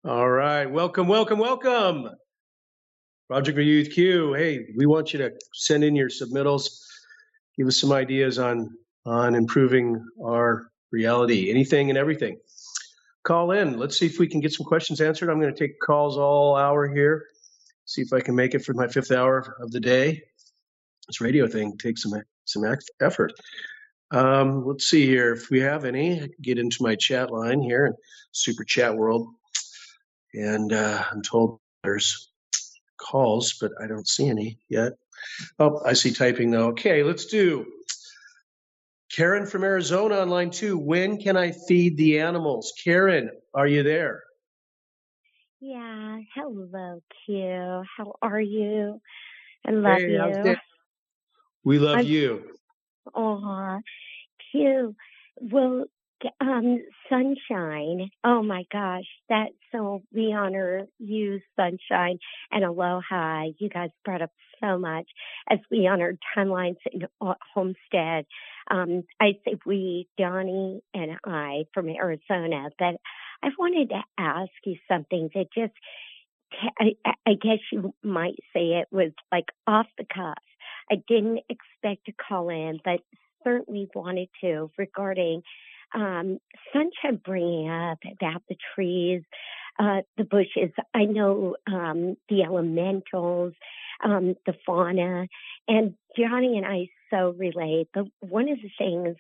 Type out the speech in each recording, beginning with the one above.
All right. Welcome, welcome, welcome. Project Youth Q. Hey, we want you to send in your submittals. Give us some ideas on improving our reality, anything and everything. Call in. Let's see if we can get some questions answered. I'm going to take calls all hour here. See if I can make it for my 5th hour of the day. This radio thing takes some effort. Let's see here if we have any. I can get into my chat line here in Super Chat World, and I'm told there's calls, but I don't see any yet. Oh, I see typing though. Okay, let's do Karen from Arizona on line 2. When can I feed the animals? Karen, are you there? Yeah. Hello, Q. How are you? I love Hey, how's you. it? We love I'm you. aw, Q. Well, Sunshine. Oh my gosh, we honor you, Sunshine, and Aloha. You guys brought up so much as we honored timelines in Homestead. I say we, Donnie and I from Arizona, but I wanted to ask you something that just I guess you might say it was like off the cuff. I didn't expect to call in, but certainly wanted to regarding Sunshine bringing up about the trees, the bushes. I know the elementals, the fauna, and Johnny and I so relate. But one of the things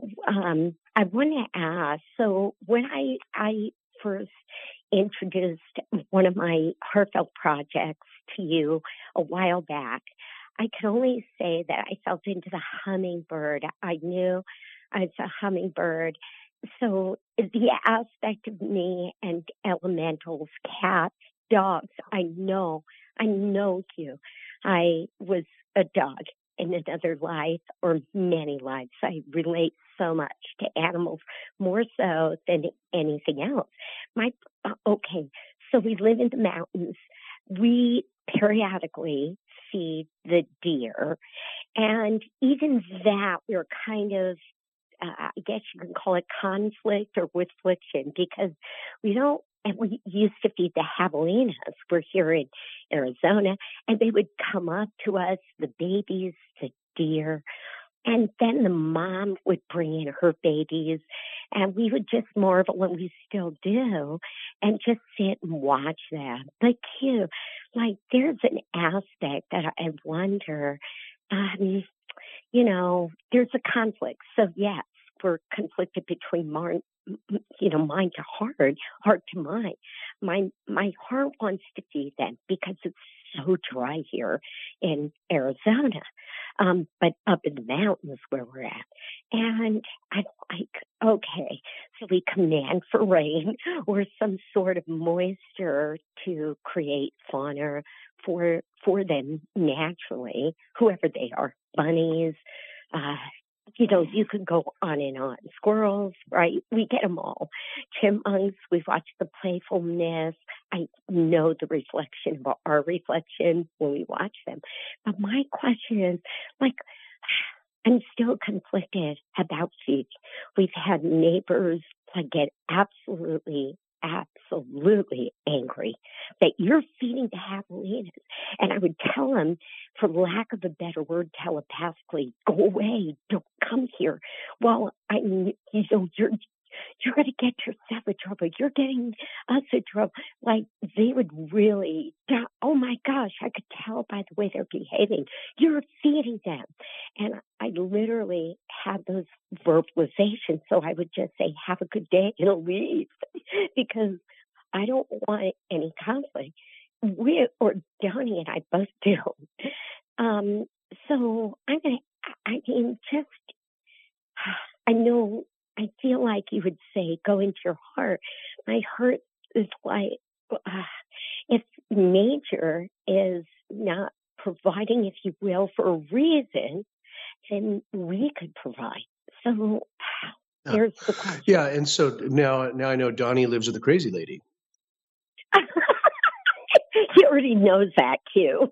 I want to ask, so when I first introduced one of my heartfelt projects to you a while back, I can only say that I felt into the hummingbird. I knew I was a hummingbird. So the aspect of me and elementals, cats, dogs, I know you. I was a dog in another life or many lives. I relate so much to animals, more so than anything else. Okay, so we live in the mountains. We periodically feed the deer, and even that we're kind of, I guess you can call it conflict or with friction, because we used to feed the javelinas. We're here in Arizona, and they would come up to us, the babies, the deer, and then the mom would bring in her babies, and we would just marvel, and we still do, and just sit and watch them. But cute, like there's an aspect that I wonder, there's a conflict. So yes, we're conflicted between mind to heart to mind. My heart wants to feed them because it's so dry here in Arizona, but up in the mountains where we're at. And I'm like, okay, so we command for rain or some sort of moisture to create fauna for them naturally, whoever they are, bunnies, you could go on and on. Squirrels, right? We get them all. Chipmunks, we watch the playfulness. I know the reflection of our reflection when we watch them. But my question is, I'm still conflicted about feet. We've had neighbors get absolutely angry that you're feeding the javelinas. And I would tell them, for lack of a better word, telepathically, go away, don't come here. Well, you're going to get yourself in trouble. You're getting us in trouble. Like, they would really, oh my gosh, I could tell by the way they're behaving. You're feeding them. And I literally had those verbalizations. So I would just say, have a good day and leave, because I don't want any conflict. Donnie and I both do. So I feel like you would say, go into your heart. My heart is like, if nature is not providing, if you will, for a reason, then we could provide. So there's the question. Yeah, and so now I know Donnie lives with a crazy lady. He already knows that, Q.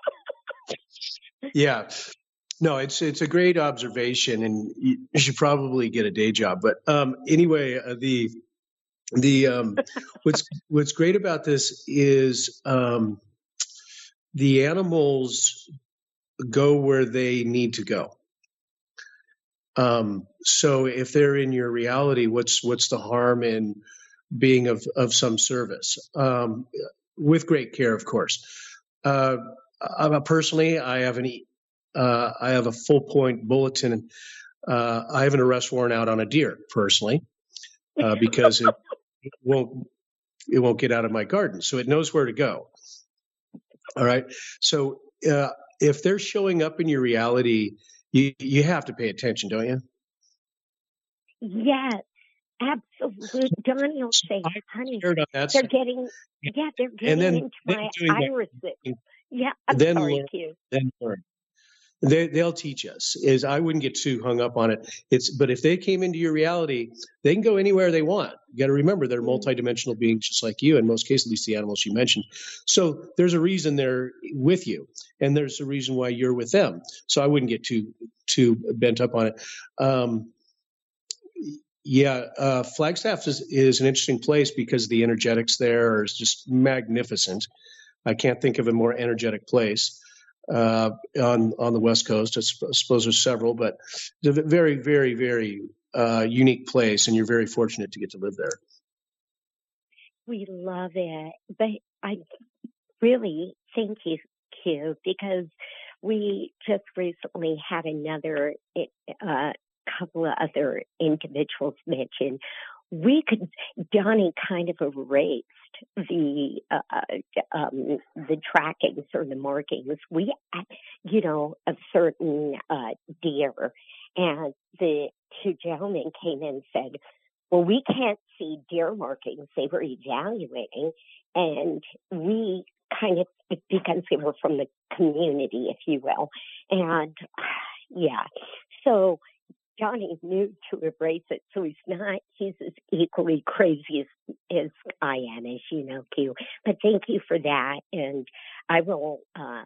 Yeah. No, it's a great observation, and you should probably get a day job. But anyway, The what's great about this is the animals go where they need to go. So if they're in your reality, what's the harm in being of some service? With great care, of course. Personally, I have a full point bulletin. I have an arrest warrant out on a deer personally, because it won't get out of my garden, so it knows where to go. All right. So if they're showing up in your reality, you have to pay attention, don't you? Yes, absolutely. Donnie will say, honey, they're getting into my irises. Yeah, I'm sorry, Q. Then learn. They'll teach us. I wouldn't get too hung up on it. But if they came into your reality, they can go anywhere they want. You got to remember they're multidimensional beings just like you. In most cases, at least the animals you mentioned. So there's a reason they're with you, and there's a reason why you're with them. So I wouldn't get too bent up on it. Flagstaff is an interesting place because the energetics there are just magnificent. I can't think of a more energetic place on the West Coast. I suppose there's several, but it's a very, very, very unique place, and you're very fortunate to get to live there. We love it, but I really thank you, Q, because we just recently had another couple of other individuals mention. Donnie kind of erased the trackings or the markings. We, of certain deer, and the two gentlemen came in and said, well, we can't see deer markings. They were evaluating, and we kind of, because they were from the community, if you will. And so Johnny knew to erase it, so he's as equally crazy as I am, as you know, Q. But thank you for that, and I will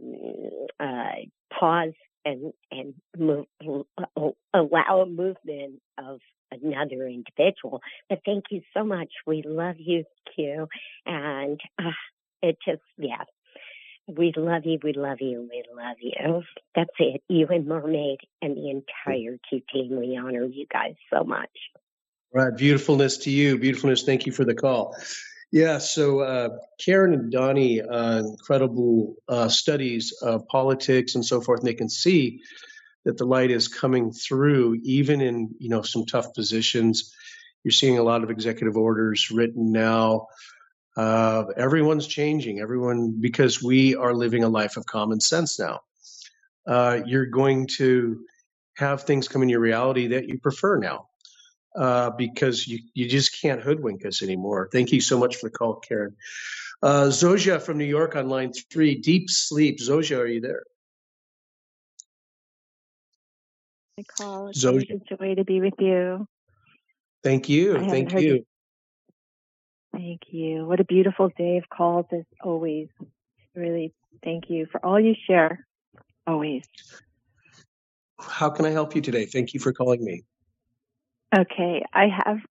pause and allow a movement of another individual. But thank you so much. We love you, Q, and it just, we love you, we love you, we love you. That's it. You and Mermaid and the entire Q team, we honor you guys so much. Right. Beautifulness to you. Beautifulness. Thank you for the call. Yeah. So Karen and Donnie, incredible studies of politics and so forth, and they can see that the light is coming through, even in some tough positions. You're seeing a lot of executive orders written now. Everyone's changing. Because we are living a life of common sense now. You're going to have things come in your reality that you prefer now, because you just can't hoodwink us anymore. Thank you so much for the call, Karen. Zojia from New York on line 3, deep sleep. Zojia, are you there? My call. It's always a joy to be with you. Thank you. Thank you. Thank you. What a beautiful day of calls as always. Really, thank you for all you share. Always. How can I help you today? Thank you for calling me. Okay. I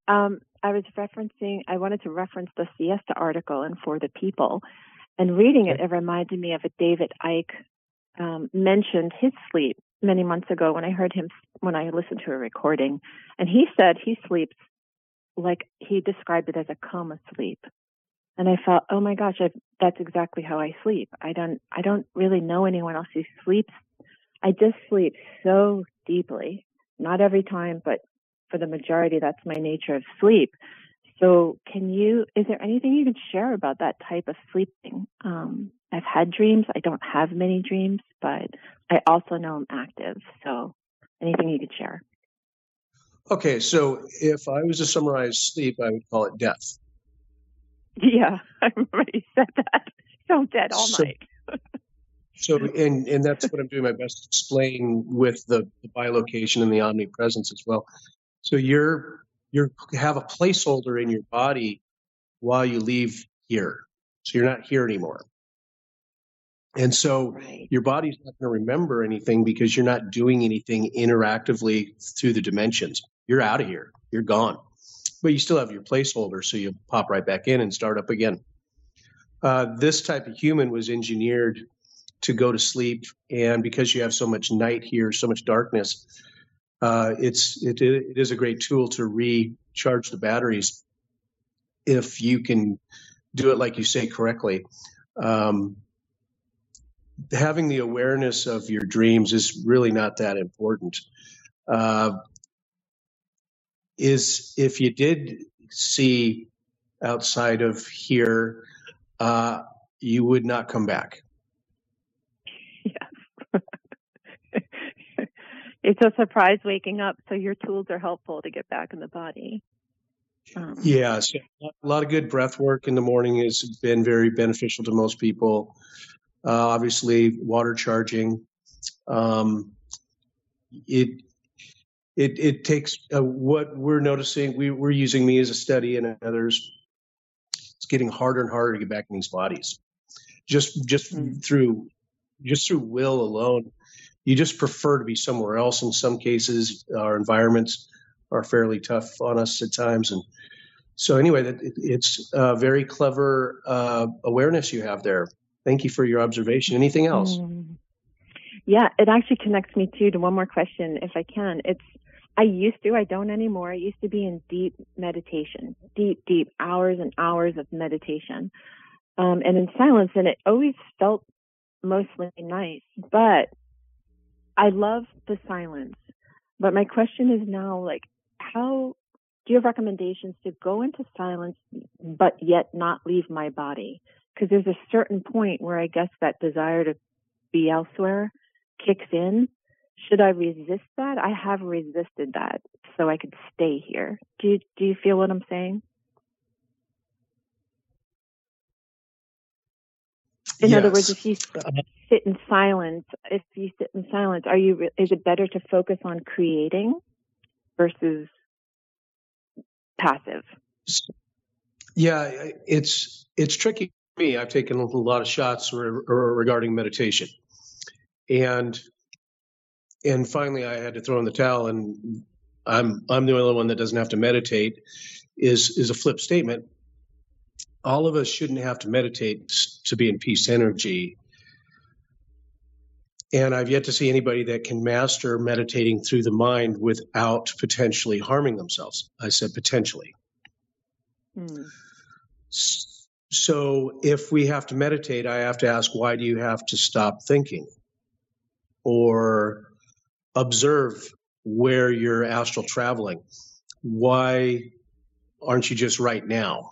wanted to reference the Siesta article in For the People. And reading it reminded me of a David Icke mentioned his sleep many months ago when I listened to a recording. And he said he sleeps like he described it as a coma sleep. And I thought, oh my gosh, that's exactly how I sleep. I don't really know anyone else who sleeps. I just sleep so deeply. Not every time, but for the majority, that's my nature of sleep. So is there anything you can share about that type of sleeping? I've had dreams. I don't have many dreams, but I also know I'm active. So anything you could share? Okay, so if I was to summarize sleep, I would call it death. Yeah, I remember you said that. So dead all night. And that's what I'm doing my best to explain with the bilocation and the omnipresence as well. So you have a placeholder in your body while you leave here. So you're not here anymore. And so your body's not going to remember anything because you're not doing anything interactively through the dimensions. You're out of here. You're gone. but you still have your placeholder, so you pop right back in and start up again. This type of human was engineered to go to sleep, and because you have so much night here, so much darkness, it is a great tool to recharge the batteries if you can do it like you say correctly. Having the awareness of your dreams is really not that important. Is if you did see outside of here, you would not come back. Yes. It's a surprise waking up, so your tools are helpful to get back in the body. Yeah, so a lot of good breath work in the morning has been very beneficial to most people. Obviously, water charging. It takes what we're noticing. We're using me as a study, and others. It's getting harder and harder to get back in these bodies. Just through will alone. You just prefer to be somewhere else. In some cases, our environments are fairly tough on us at times, and so anyway, it's a very clever awareness you have there. Thank you for your observation. Anything else? Yeah, it actually connects me too to one more question, if I can. I don't anymore. I used to be in deep meditation, deep hours and hours of meditation, and in silence, and it always felt mostly nice, but I love the silence. But my question is now, like, how do you have recommendations to go into silence, but yet not leave my body? Because there's a certain point where I guess that desire to be elsewhere kicks in. Should I resist that? I have resisted that so I could stay here. Do you feel what I'm saying? In other words, if you sit in silence, is it better to focus on creating versus passive? Yeah, it's tricky for me. I've taken a lot of shots regarding meditation, and finally I had to throw in the towel. And I'm the only one that doesn't have to meditate. Is a flip statement. All of us shouldn't have to meditate to be in peace energy. And I've yet to see anybody that can master meditating through the mind without potentially harming themselves. I said potentially. So if we have to meditate, I have to ask, why do you have to stop thinking? Or observe where you're astral traveling. Why aren't you just right now?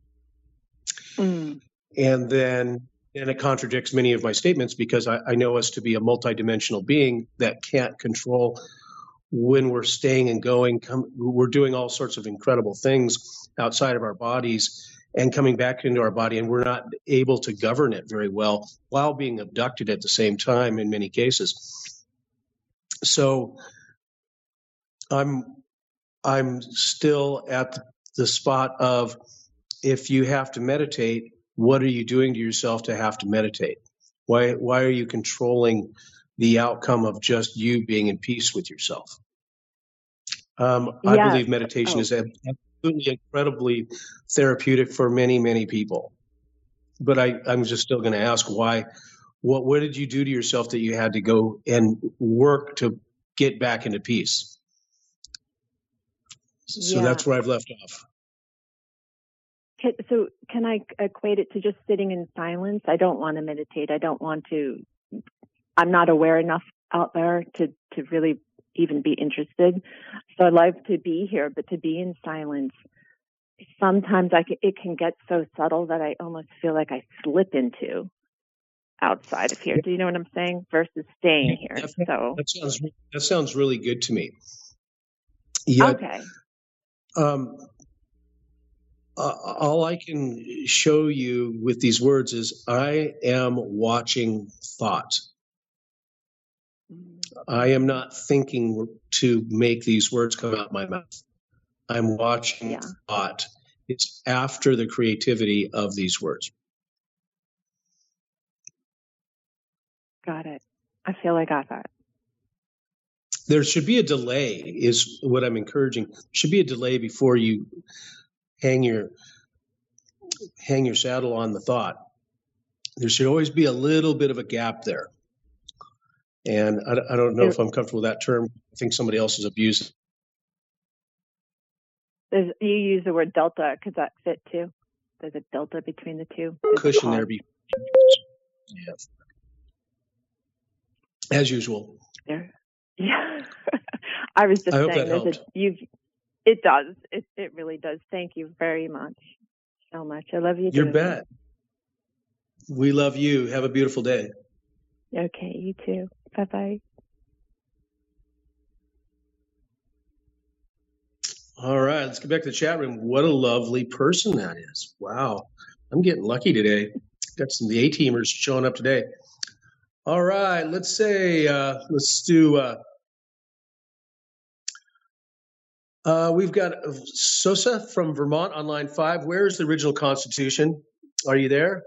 And then it contradicts many of my statements, because I know us to be a multidimensional being that can't control when we're staying and going. We're doing all sorts of incredible things outside of our bodies and coming back into our body, and we're not able to govern it very well while being abducted at the same time in many cases. So I'm still at the spot of, if you have to meditate, what are you doing to yourself to have to meditate? Why are you controlling the outcome of just you being in peace with yourself? I believe meditation is absolutely incredibly therapeutic for many, many people. But I'm just still going to ask, why? What did you do to yourself that you had to go and work to get back into peace? So that's where I've left off. So can I equate it to just sitting in silence? I don't want to meditate. I'm not aware enough out there to really even be interested. So I love to be here, but to be in silence, sometimes it can get so subtle that I almost feel like I slip into outside of here. Do you know what I'm saying? Versus staying here. That sounds really good to me. Okay. All I can show you with these words is I am watching thought. I am not thinking to make these words come out my mouth. I'm watching thought. It's after the creativity of these words. Got it. I feel I got that. There should be a delay, is what I'm encouraging. There should be a delay before you hang your saddle on the thought. There should always be a little bit of a gap there. And I don't know if I'm comfortable with that term. I think somebody else has abused it. You use the word delta. Could that fit too? There's a delta between the two. Cushion there. Yeah. As usual. Yeah. I was just saying, it does. It really does. Thank you very much. So much. I love you. You bet. We love you. Have a beautiful day. Okay, you too. Bye-bye. All right, let's get back to the chat room. What a lovely person that is. Wow. I'm getting lucky today. Got some of the A-teamers showing up today. All right, let's do we've got Sosa from Vermont on line 5. Where is the original Constitution? Are you there?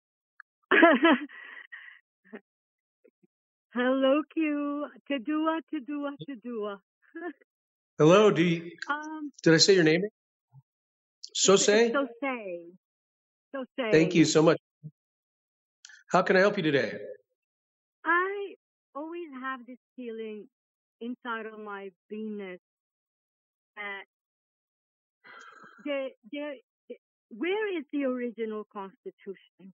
Hello, Q. Tadua. Hello, did I say your name? Sose? Sose. Thank you so much. How can I help you today? I always have this feeling inside of my beingness that where is the original Constitution?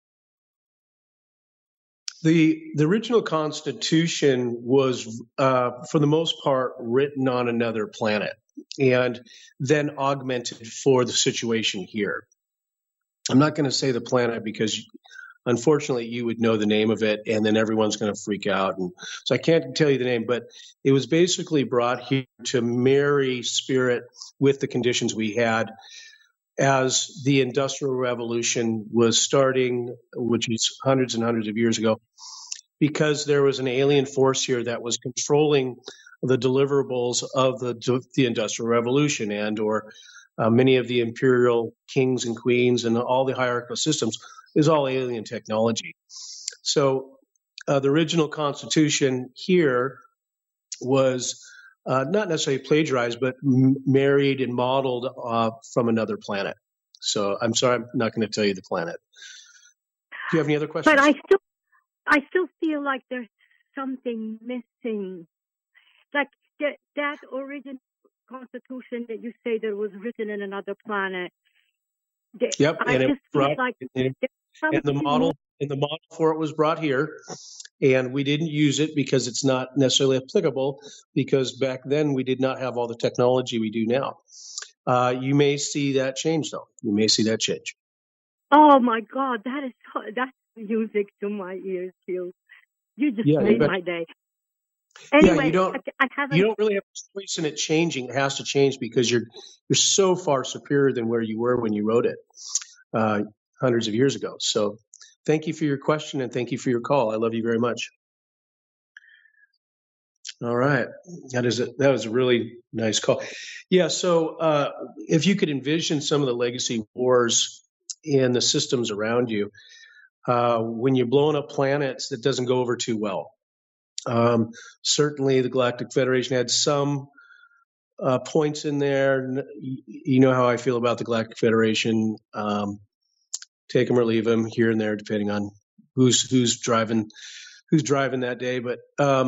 The original Constitution was, for the most part, written on another planet and then augmented for the situation here. I'm not going to say the planet because, unfortunately, you would know the name of it, and then everyone's going to freak out. And so I can't tell you the name, but it was basically brought here to marry spirit with the conditions we had as the Industrial Revolution was starting, which is hundreds and hundreds of years ago, because there was an alien force here that was controlling the deliverables of the Industrial Revolution or many of the imperial kings and queens and all the hierarchical systems is all alien technology. So the original Constitution here was not necessarily plagiarized, but married and modeled from another planet. So I'm sorry, I'm not going to tell you the planet. Do you have any other questions? But I still feel like there's something missing. Like that original Constitution that you say that was written in another planet. Yep, I just feel like and the model for it was brought here, and we didn't use it because it's not necessarily applicable, because back then we did not have all the technology we do now. You may see that change, though. You may see that change. Oh my God, that's music to my ears, Q. You just made my day. Anyway, you don't really have a choice in it changing. It has to change because you're so far superior than where you were when you wrote it hundreds of years ago. So thank you for your question and thank you for your call. I love you very much. All right. That was a really nice call. Yeah. So if you could envision some of the legacy wars in the systems around you, when you're blowing up planets, that doesn't go over too well. Certainly the Galactic Federation had some points in there. You know how I feel about the Galactic Federation. Take them or leave them here and there, depending on who's driving that day. But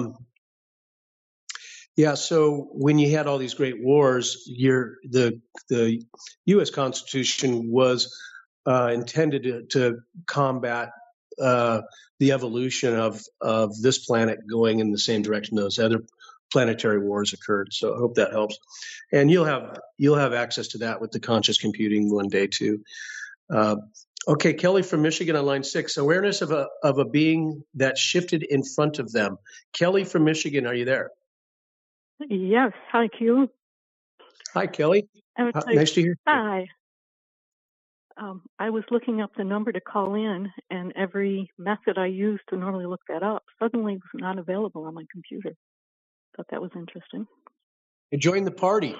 so when you had all these great wars, the U.S. Constitution was intended to combat the evolution of this planet going in the same direction those other planetary wars occurred. So I hope that helps. And you'll have access to that with the conscious computing one day too. Okay, Kelly from Michigan on line 6. Awareness of a being that shifted in front of them. Kelly from Michigan, are you there? Yes. Hi, Q. Hi, Kelly. Nice to hear you. Hi. I was looking up the number to call in, and every method I used to normally look that up suddenly was not available on my computer. Thought that was interesting. Join the party.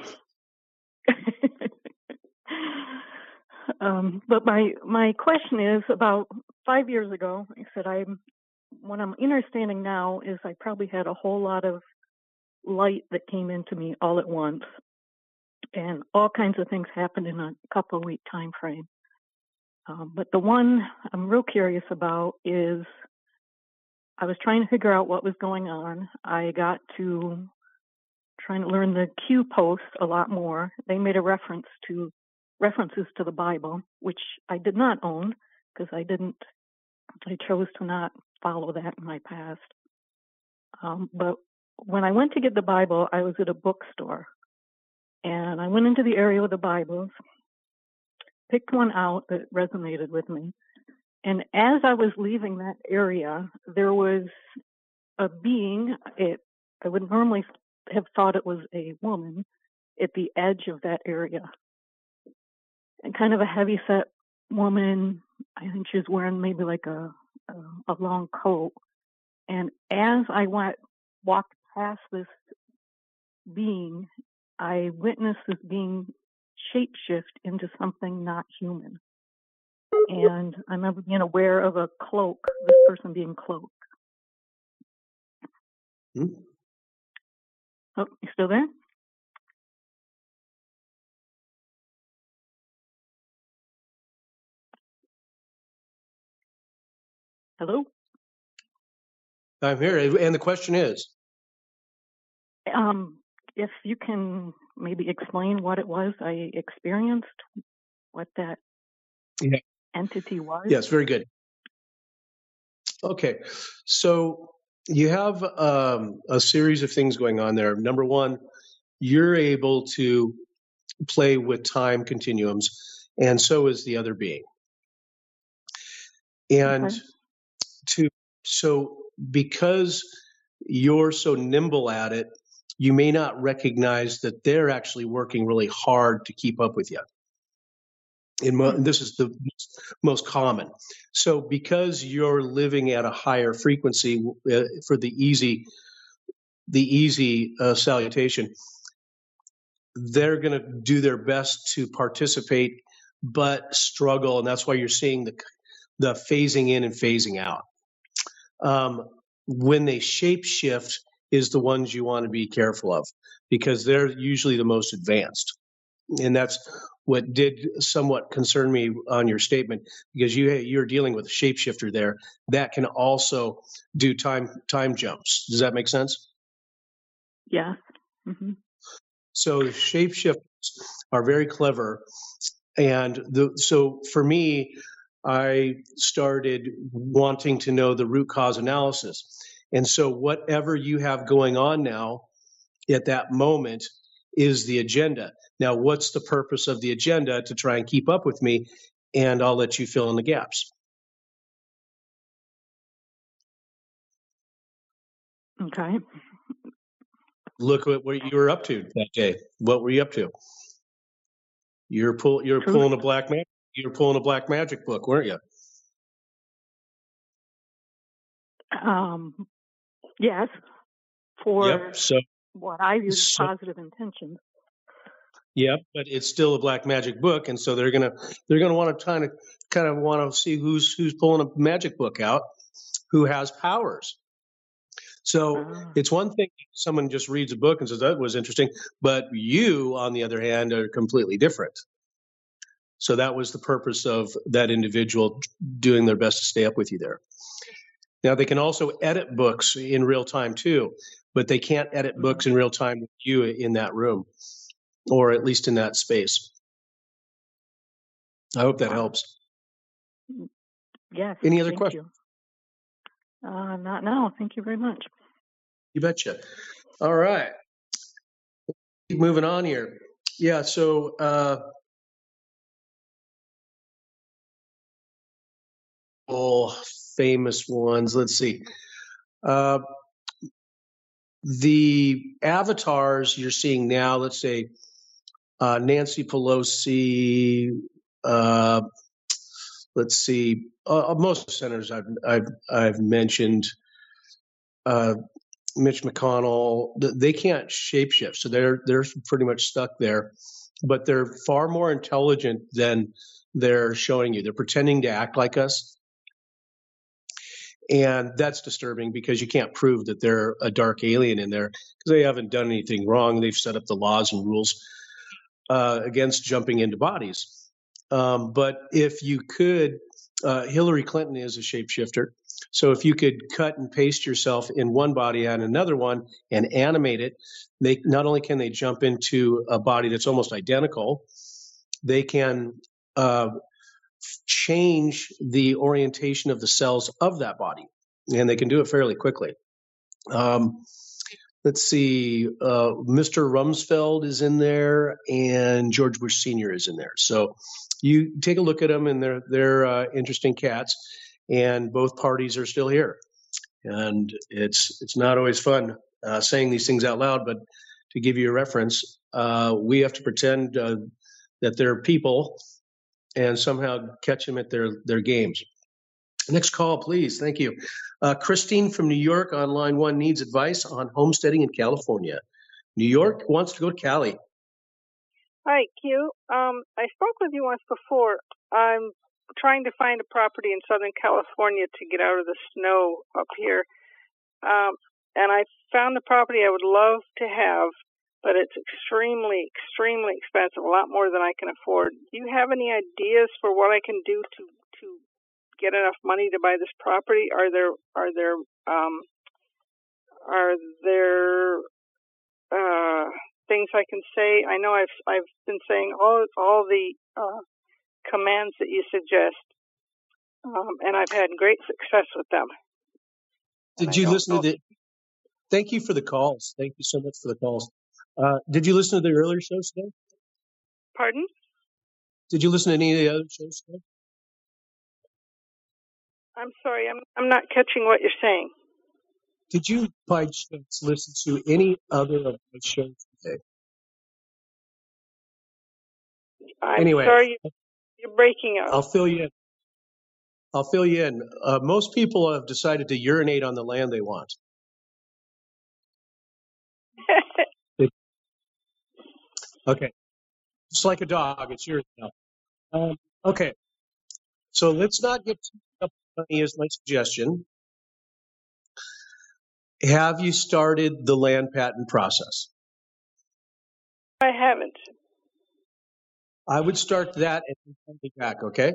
But my question is, about 5 years ago, I said what I'm understanding now is I probably had a whole lot of light that came into me all at once, and all kinds of things happened in a couple of week time frame. But the one I'm real curious about is I was trying to figure out what was going on. I got to trying to learn the Q post a lot more. They made references to the Bible, which I did not own because I chose to not follow that in my past. But when I went to get the Bible, I was at a bookstore, and I went into the area with the Bibles, picked one out that resonated with me. And as I was leaving that area, there was a being, I would normally have thought it was a woman, at the edge of that area. And kind of a heavy-set woman. I think she was wearing maybe like a long coat. And as I walked past this being, I witnessed this being shapeshift into something not human. And I remember being aware of a cloak, this person being cloaked. Oh, you still there? Hello? I'm here. And the question is? If you can maybe explain what it was I experienced, what that entity was. Yes, very good. Okay, so you have a series of things going on there. Number one, you're able to play with time continuums, and so is the other being. And so because you're so nimble at it, you may not recognize that they're actually working really hard to keep up with you. And this is the most common. So because you're living at a higher frequency for the easy salutation, they're going to do their best to participate, but struggle. And that's why you're seeing the phasing in and phasing out. When they shape shift is the ones you want to be careful of, because they're usually the most advanced. And that's what did somewhat concern me on your statement, because you're dealing with a shapeshifter there that can also do time jumps. Does that make sense? Yeah. Mm-hmm. So shapeshifters are very clever. And so for me, I started wanting to know the root cause analysis. And so whatever you have going on now at that moment is the agenda. Now, what's the purpose of the agenda? To try and keep up with me, and I'll let you fill in the gaps. Okay. Look at what you were up to that day. What were you up to? You're pulling a black magic. You're pulling a black magic book, weren't you? Yes. For so what I view as positive intentions. Yep, but it's still a black magic book, and so they're gonna want to kind of want to see who's pulling a magic book out, who has powers. So it's one thing if someone just reads a book and says that was interesting, but you, on the other hand, are completely different. So that was the purpose of that individual doing their best to stay up with you there. Now, they can also edit books in real time too, but they can't edit books in real time with you in that room, or at least in that space. I hope that helps. Yes. Any other questions? Not now. Thank you very much. You betcha. All right. Keep moving on here. Yeah, so famous ones. Let's see. The avatars you're seeing now, let's say Nancy Pelosi, let's see, most senators I've mentioned, Mitch McConnell, they can't shapeshift, so they're pretty much stuck there. But they're far more intelligent than they're showing you. They're pretending to act like us. And that's disturbing because you can't prove that they're a dark alien in there because they haven't done anything wrong. They've set up the laws and rules against jumping into bodies. But if you could, Hillary Clinton is a shapeshifter. So if you could cut and paste yourself in one body and another one and animate it, they not only can they jump into a body that's almost identical, they can change the orientation of the cells of that body, and they can do it fairly quickly. Let's see, Mr. Rumsfeld is in there, and George Bush Sr. is in there. So you take a look at them, and they're interesting cats, and both parties are still here. And it's not always fun saying these things out loud, but to give you a reference, we have to pretend that they're people and somehow catch them at their games. Next call, please. Thank you. Christine from New York on line 1 needs advice on homesteading in California. New York wants to go to Cali. Hi, Q. I spoke with you once before. I'm trying to find a property in Southern California to get out of the snow up here. And I found a property I would love to have, but it's extremely, extremely expensive, a lot more than I can afford. Do you have any ideas for what I can do to get enough money to buy this property? Are there things I can say? I know I've been saying all the commands that you suggest, and I've had great success with them. Did you listen to Thank you for the calls. Thank you so much for the calls. Did you listen to the earlier shows today? Pardon? Did you listen to any of the other shows today? I'm sorry, I'm not catching what you're saying. Did you, by chance, listen to any other of my shows today? I'm sorry, you're breaking up. I'll fill you in. Most people have decided to urinate on the land they want. Okay. Just like a dog, it's yours now. Okay. So let's not get too up money is my suggestion. Have you started the land patent process? I haven't. I would start that and then come back, okay?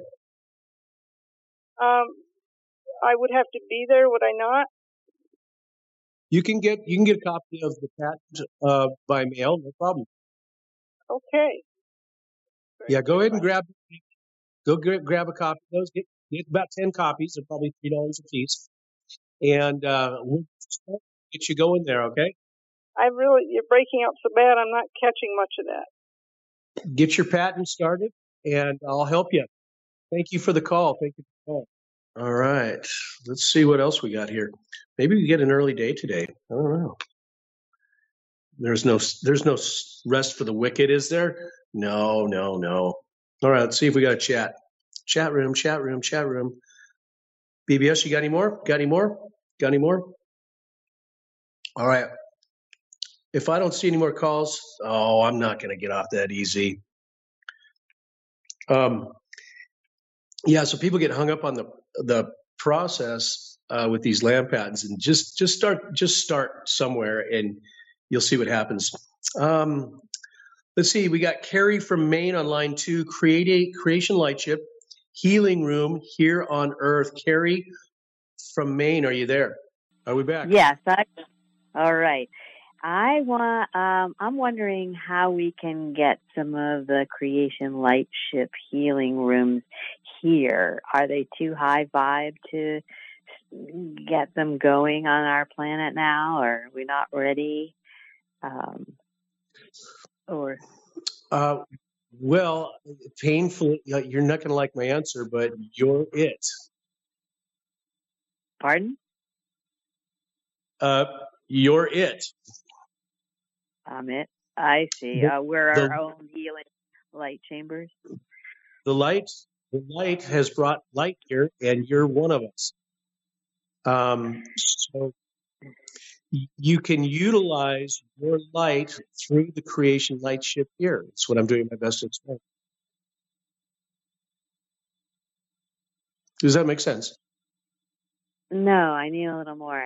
I would have to be there, would I not? You can get a copy of the patent by mail, no problem. Okay. Yeah, go ahead and grab a copy of those. Get about 10 copies. They're probably $3 a piece, and we'll get you going there. Okay. You're breaking up so bad. I'm not catching much of that. Get your patent started, and I'll help you. Thank you for the call. Thank you for the call. All right. Let's see what else we got here. Maybe we get an early day today. I don't know. There's no rest for the wicked, is there? No. All right, let's see if we got a chat. Chat room. BBS, you got any more? All right. If I don't see any more calls, I'm not going to get off that easy. Yeah, so people get hung up on the process with these land patents, and just start somewhere, and you'll see what happens. Let's see. We got Carrie from Maine on line 2. Creation Lightship Healing Room here on Earth. Carrie from Maine, are you there? Are we back? Yes. All right. I'm wondering how we can get some of the Creation Lightship healing rooms here. Are they too high vibe to get them going on our planet now, or are we not ready? Well, painfully, you're not going to like my answer, but you're it. Pardon? You're it. I'm it. I see. We're our own healing light chambers. The light has brought light here, and you're one of us. So you can utilize your light through the Creation Lightship here. That's what I'm doing my best to explain. Does that make sense? No, I need a little more.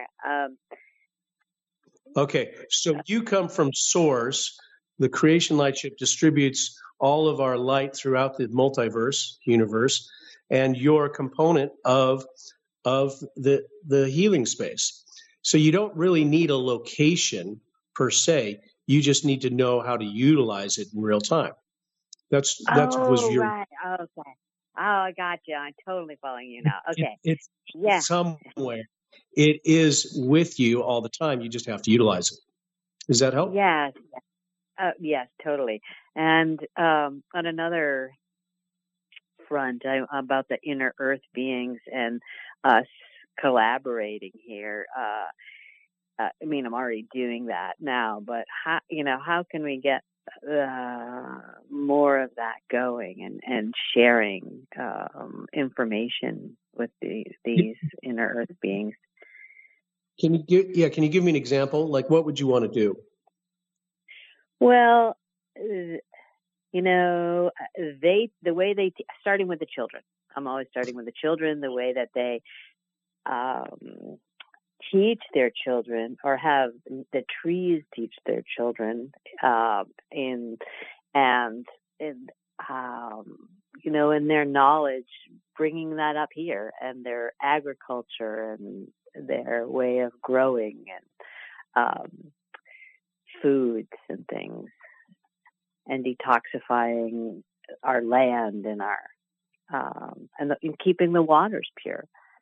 Okay, so you come from source. The creation light ship distributes all of our light throughout the multiverse universe, and you're a component of the healing space. So you don't really need a location per se. You just need to know how to utilize it in real time. That was Oh, your. right. Okay. Oh, I got you. I'm totally following you now. Okay. It's Yeah. somewhere. It is with you all the time. You just have to utilize it. Does that help? Yes. Yes, totally. And on another front, about the inner earth beings and us collaborating here. I mean, I'm already doing that now, but how can we get more of that going and sharing information with these inner earth beings? Can you give me an example? Like, what would you want to do? Well, the way they starting with the children. I'm always starting with the children. The way that they teach their children, or have the trees teach their children, in their knowledge, bringing that up here, and their agriculture and their way of growing and foods and things, and detoxifying our land and and keeping the waters pure.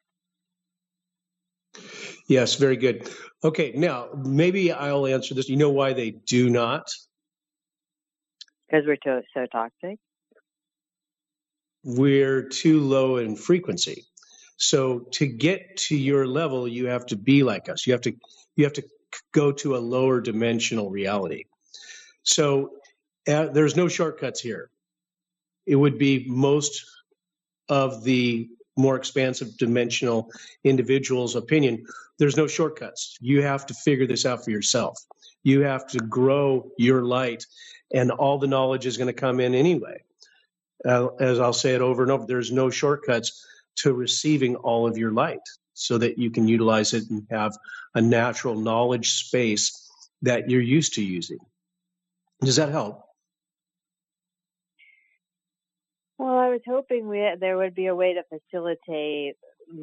Yes, very good. Okay, now maybe I'll answer this. You know why they do not? Because we're so toxic. We're too low in frequency. So to get to your level, you have to be like us. You have to go to a lower dimensional reality. So there's no shortcuts here. It would be most of the more expansive dimensional individual's opinion. There's no shortcuts. You have to figure this out for yourself. You have to grow your light, and all the knowledge is going to come in anyway. As I'll say it over and over, there's no shortcuts to receiving all of your light so that you can utilize it and have a natural knowledge space that you're used to using. Does that help? Well, I was hoping there would be a way to facilitate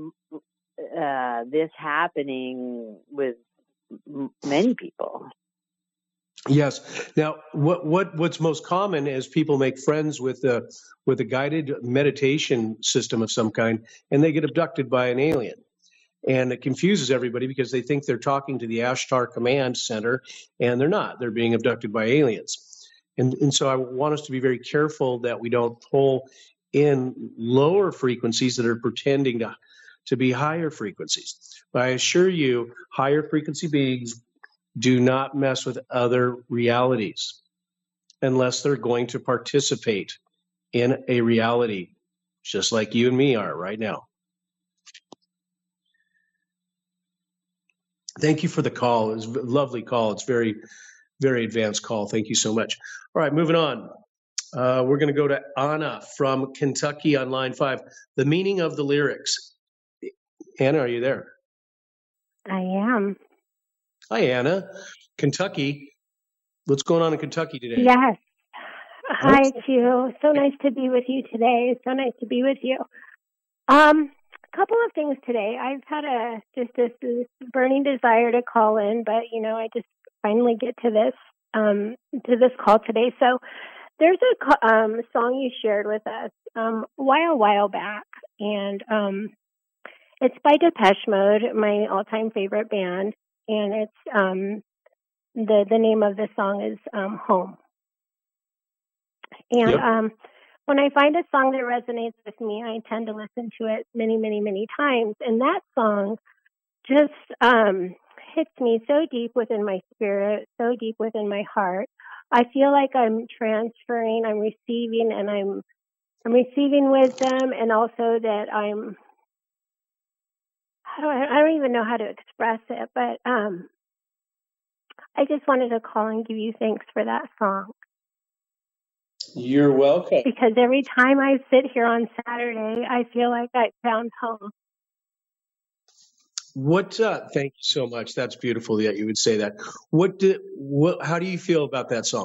this happening with many people. Yes. Now, what's most common is people make friends with a guided meditation system of some kind, and they get abducted by an alien. And it confuses everybody because they think they're talking to the Ashtar Command Center, and they're not. They're being abducted by aliens. And so I want us to be very careful that we don't pull in lower frequencies that are pretending to be higher frequencies. But I assure you, higher frequency beings do not mess with other realities unless they're going to participate in a reality, just like you and me are right now. Thank you for the call. It was a lovely call. It's very, very advanced call. Thank you so much. All right, moving on. We're going to go to Anna from Kentucky on line 5. The meaning of the lyrics. Anna, are you there? I am. Hi, Anna. Kentucky. What's going on in Kentucky today? Yes. Hi, Q. So nice to be with you today. So nice to be with you. A couple of things today. I've had this burning desire to call in, but I just finally get to this call today. So there's a song you shared with us a while back, and it's by Depeche Mode, my all-time favorite band, and it's the name of the song is Home. And Yep. When I find a song that resonates with me, I tend to listen to it many, many, many times. And that song just hits me so deep within my spirit, so deep within my heart. I feel like I'm transferring, I'm receiving, and I'm receiving wisdom, and also that I don't even know how to express it, but I just wanted to call and give you thanks for that song. You're welcome. Because every time I sit here on Saturday, I feel like I found home. Thank you so much. That's beautiful that you would say that. How do you feel about that song?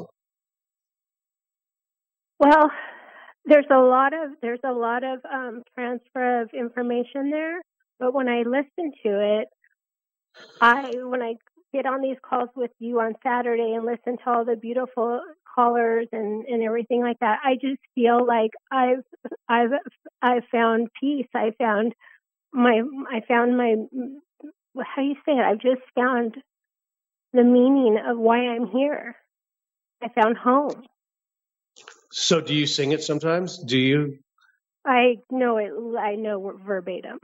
Well, there's a lot of transfer of information there, but when I listen to it, when I get on these calls with you on Saturday and listen to all the beautiful callers and everything like that, I just feel like I've found peace. I found my how do you say it? I've just found the meaning of why I'm here. I found home. So do you sing it sometimes? Do you? I know it. I know verbatim.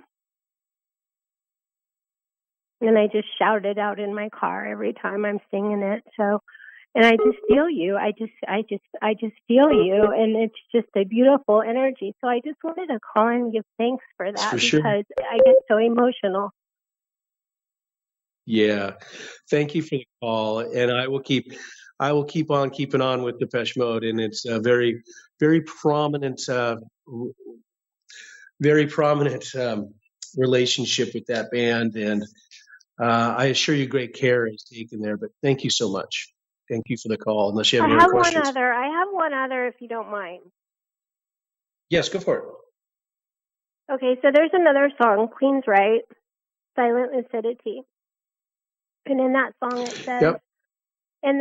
And I just shout it out in my car every time I'm singing it. So, and I just feel you. I just feel you, and it's just a beautiful energy. So I just wanted to call and give thanks for that because I get so emotional. Yeah, thank you for the call, and I will keep on keeping on with Depeche Mode, and it's a very, very prominent, relationship with that band, and I assure you, great care is taken there. But thank you so much. Thank you for the call. Unless you have any other questions. I have one other, if you don't mind. Yes, go for it. Okay, so there's another song, Queen's Right, Silent Lucidity. And in that song it says, and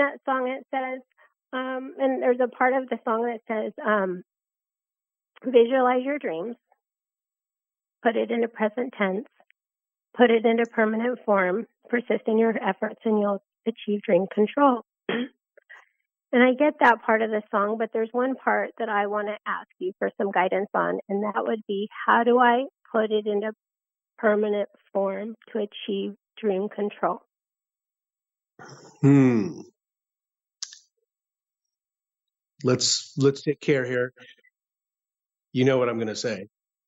there's a part of the song that says, visualize your dreams, put it into present tense, put it into permanent form, persist in your efforts, and you'll achieve dream control. And I get that part of the song, but there's one part that I want to ask you for some guidance on, and that would be, how do I put it into permanent form to achieve dream control? Let's take care here. You know what I'm going to say.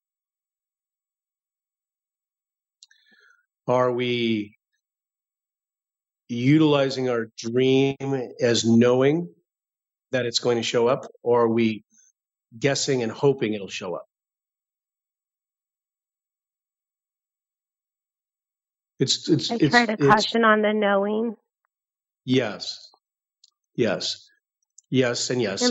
Are we utilizing our dream as knowing that it's going to show up, or are we guessing and hoping it'll show up? I try to caution on the knowing. Yes, and yes.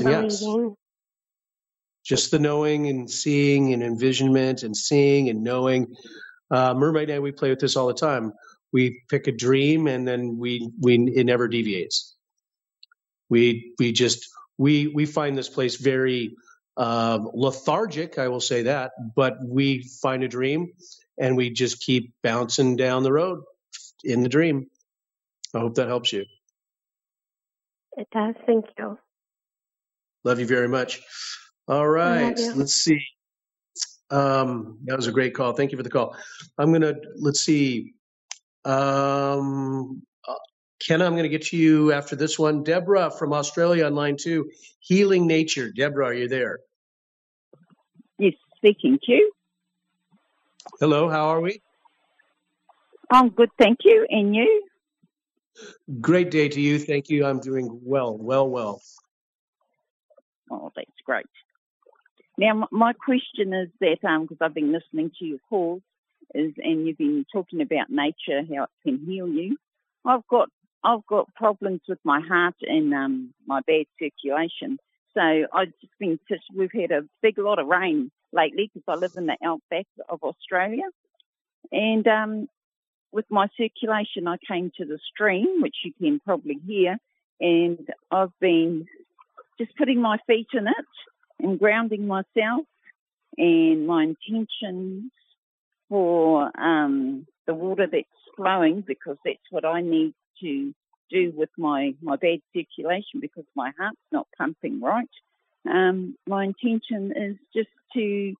Just the knowing and seeing and envisionment and seeing and knowing. Mermaid and I, we play with this all the time. We pick a dream and then it never deviates. We find this place very lethargic, I will say that, but we find a dream and we just keep bouncing down the road in the dream. I hope that helps you. It does. Thank you. Love you very much. All right. Let's see. That was a great call. Thank you for the call. Let's see. Kenna, I'm going to get to you after this one. Deborah from Australia on line 2. Healing Nature. Deborah, are you there? Yes, speaking to you. Hello, how are we? I'm good, thank you. And you? Great day to you. Thank you. I'm doing well. Oh, that's great. Now, my question is that, because I've been listening to your calls, and you've been talking about nature, how it can heal you. I've got problems with my heart and my bad circulation. So we've had a big lot of rain lately because I live in the outback of Australia. And with my circulation, I came to the stream, which you can probably hear, and I've been just putting my feet in it and grounding myself, and my intentions for the water that's flowing, because that's what I need to do with my bad circulation because my heart's not pumping right. My intention is just to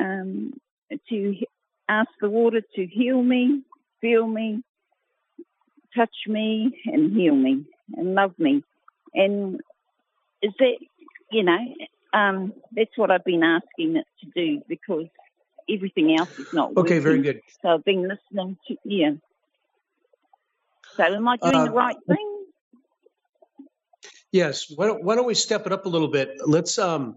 ask the water to heal me, feel me, touch me, and heal me, and love me. And is that, that's what I've been asking it to do, because everything else is not working. Okay, very good. So I've been listening to, So am I doing the right thing? Yes. Why don't we step it up a little bit? Let's, the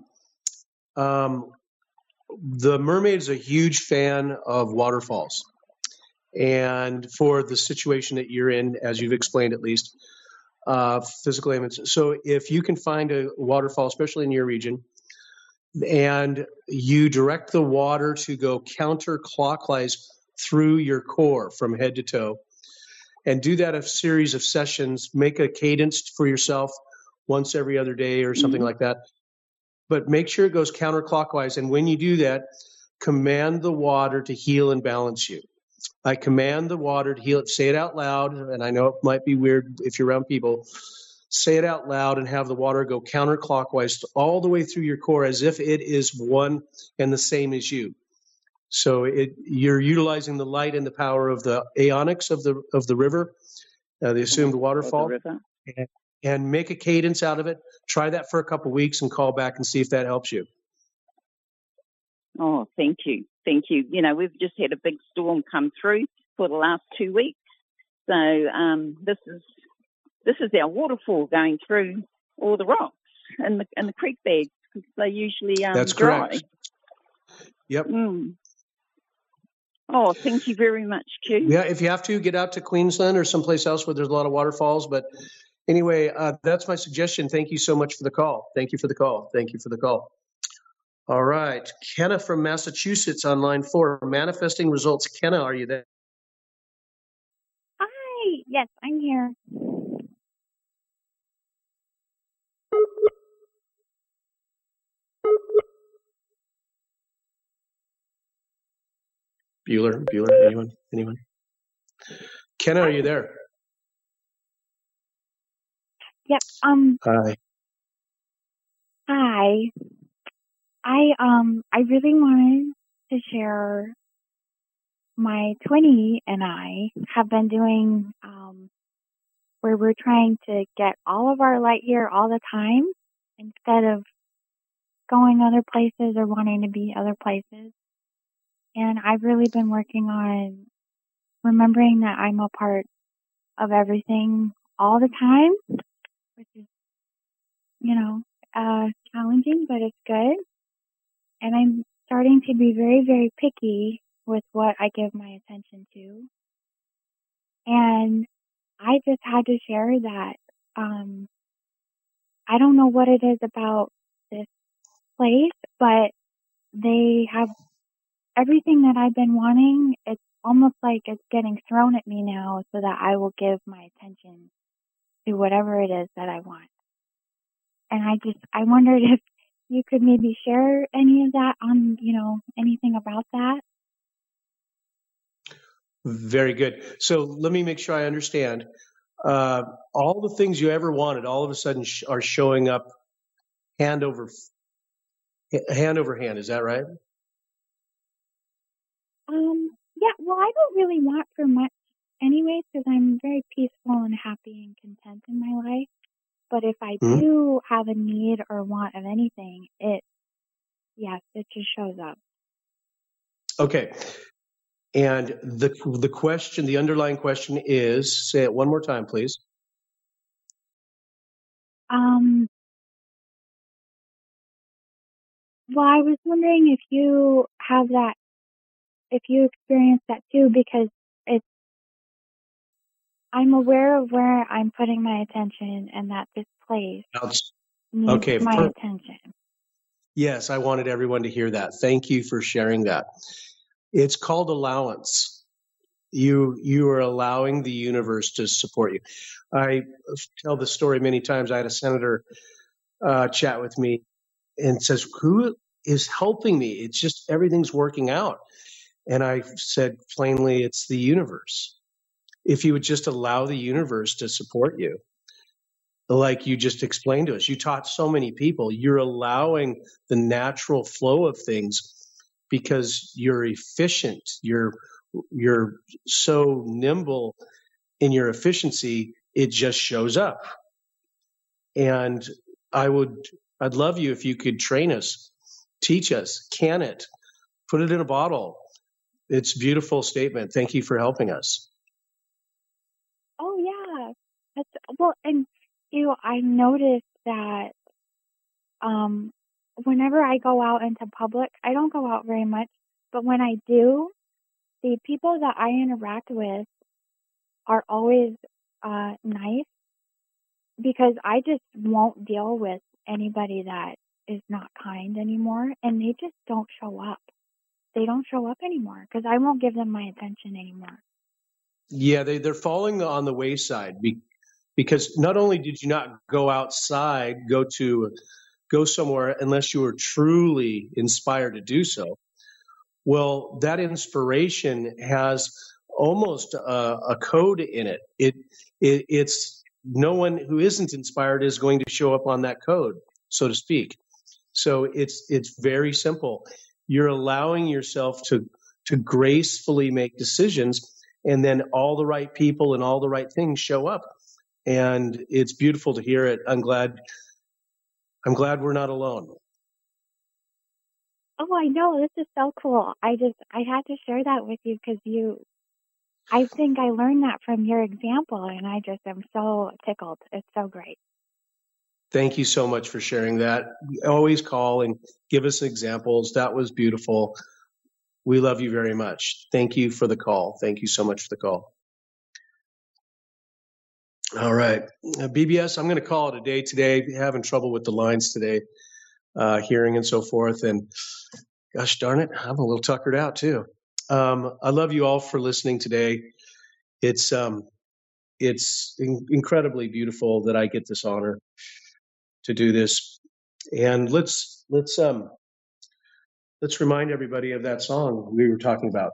Mermaid is a huge fan of waterfalls. and for the situation that you're in, as you've explained at least, physical ailments. So if you can find a waterfall, especially in your region, and you direct the water to go counterclockwise through your core from head to toe, and do that a series of sessions, make a cadence for yourself once every other day or something like that. But make sure it goes counterclockwise. And when you do that, command the water to heal and balance you. I command the water to heal it. Say it out loud. And I know it might be weird if you're around people. Say it out loud and have the water go counterclockwise all the way through your core as if it is one and the same as you. So you're utilizing the light and the power of the aeonics of the river, the assumed waterfall, and make a cadence out of it. Try that for a couple of weeks and call back and see if that helps you. Oh, thank you. Thank you. You know, we've just had a big storm come through for the last 2 weeks. So this is our waterfall going through all the rocks and the creek beds, because they usually That's dry. correct. Yep. Oh, thank you very much, Q. Yeah, if you have to, get out to Queensland or someplace else where there's a lot of waterfalls. But anyway, that's my suggestion. Thank you so much for the call. Thank you for the call. Thank you for the call. All right. Kenna from Massachusetts on line 4. Manifesting results. Kenna, are you there? Hi. Yes, I'm here. Bueller, anyone? Kenna, are you there? Yep. Hi. Hi. I really wanted to share. My twinnie and I have been doing where we're trying to get all of our light here all the time instead of going other places or wanting to be other places. And I've really been working on remembering that I'm a part of everything all the time, which is, challenging, but it's good. And I'm starting to be very, very picky with what I give my attention to. And I just had to share that I don't know what it is about this place, but they have everything that I've been wanting. It's almost like it's getting thrown at me now so that I will give my attention to whatever it is that I want. And I wondered if you could maybe share any of that on, anything about that. Very good. So let me make sure I understand. All the things you ever wanted all of a sudden are showing up hand over hand. Is that right? Yeah, well, I don't really want for much anyways because I'm very peaceful and happy and content in my life. But if I do have a need or want of anything, it just shows up. Okay. And the question, the underlying question is, say it one more time, please. Well, I was wondering if you have that, if you experience that too, because I'm aware of where I'm putting my attention and that this place needs my attention. Yes, I wanted everyone to hear that. Thank you for sharing that. It's called allowance. You are allowing the universe to support you. I tell the story many times. I had a senator chat with me and says, who is helping me? It's just everything's working out. And I said plainly, it's the universe. If you would just allow the universe to support you, like you just explained to us, you taught so many people, you're allowing the natural flow of things because you're efficient. You're so nimble in your efficiency, it just shows up. And I'd love you if you could train us, teach us, can it, put it in a bottle. It's a beautiful statement. Thank you for helping us. Oh yeah. And I noticed that whenever I go out into public, I don't go out very much, but when I do, the people that I interact with are always nice, because I just won't deal with anybody that is not kind anymore, and they just don't show up. They don't show up anymore because I won't give them my attention anymore. Yeah, they're falling on the wayside because not only did you not go outside, go somewhere unless you were truly inspired to do so. Well, that inspiration has almost a code in it. It's no one who isn't inspired is going to show up on that code, so to speak. So it's very simple. You're allowing yourself to gracefully make decisions, and then all the right people and all the right things show up. And it's beautiful to hear it. I'm glad we're not alone. Oh, I know. This is so cool. I had to share that with you because I think I learned that from your example, and I just am so tickled. It's so great. Thank you so much for sharing that. Always call and give us examples. That was beautiful. We love you very much. Thank you for the call. Thank you so much for the call. All right. BBS, I'm going to call it a day today. Having trouble with the lines today, hearing and so forth. And gosh darn it, I'm a little tuckered out too. I love you all for listening today. It's incredibly beautiful that I get this honor to do this. And let's remind everybody of that song we were talking about.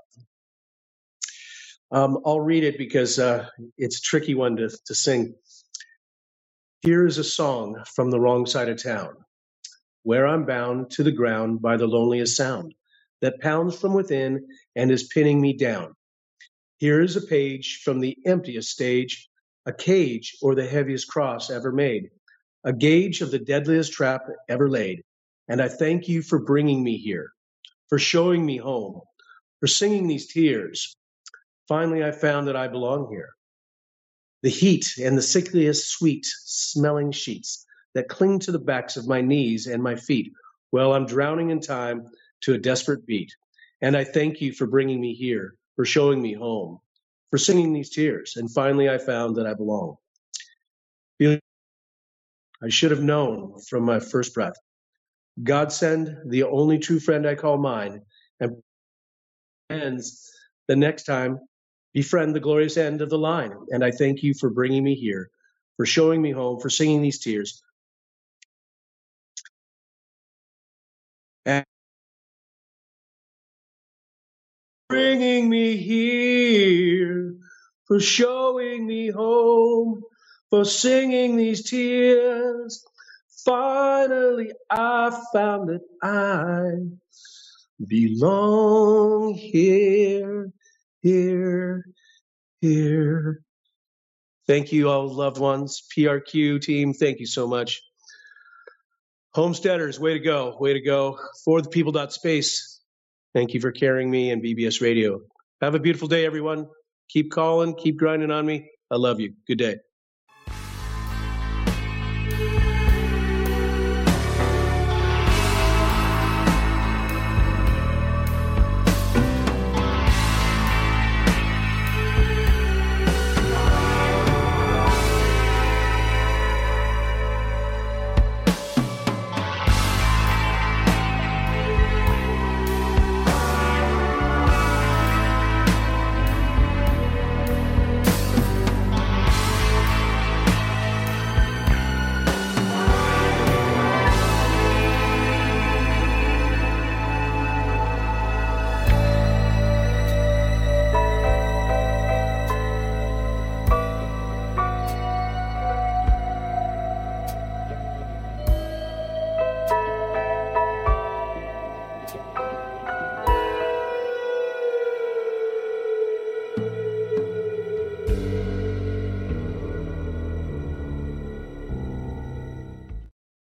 I'll read it because it's a tricky one to sing. Here is a song from the wrong side of town, where I'm bound to the ground by the loneliest sound that pounds from within and is pinning me down. Here is a page from the emptiest stage, a cage or the heaviest cross ever made, a gauge of the deadliest trap ever laid. And I thank you for bringing me here, for showing me home, for singing these tears. Finally, I found that I belong here. The heat and the sickliest sweet smelling sheets that cling to the backs of my knees and my feet. Well, I'm drowning in time to a desperate beat. And I thank you for bringing me here, for showing me home, for singing these tears. And finally, I found that I belong. I should have known from my first breath. God send the only true friend I call mine, and ends the next time, befriend the glorious end of the line. And I thank you for bringing me here, for showing me home, for singing these tears. And bringing me here, for showing me home, for singing these tears. Finally, I found that I belong here, here, here. Thank you, all loved ones. PRQ team, thank you so much. Homesteaders, way to go, way to go. For the people.space, thank you for carrying me and BBS Radio. Have a beautiful day, everyone. Keep calling, keep grinding on me. I love you. Good day.